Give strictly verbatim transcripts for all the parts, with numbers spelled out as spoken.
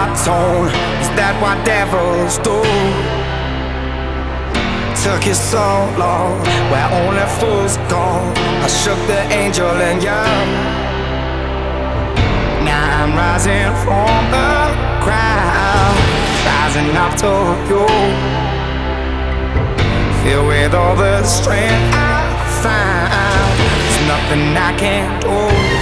heart's own. Is that what devils do? Took you so long, where only fools go. I shook the angel in you. Now I'm rising from the ground, rising up to you. Filled with all the strength I find, there's nothing I can't do.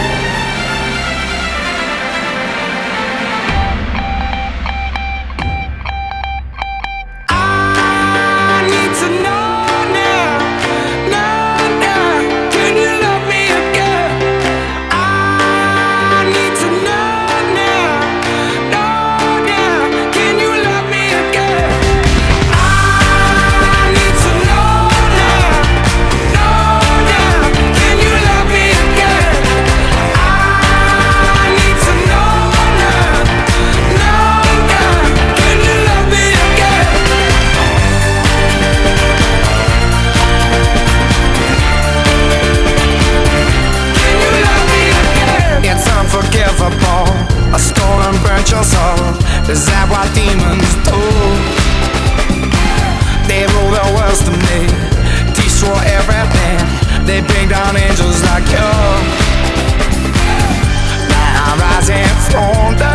A stone and burnt your soul. Is that what demons do? They rule the world to me, destroy everything. They bring down angels like you. Now I'm rising from the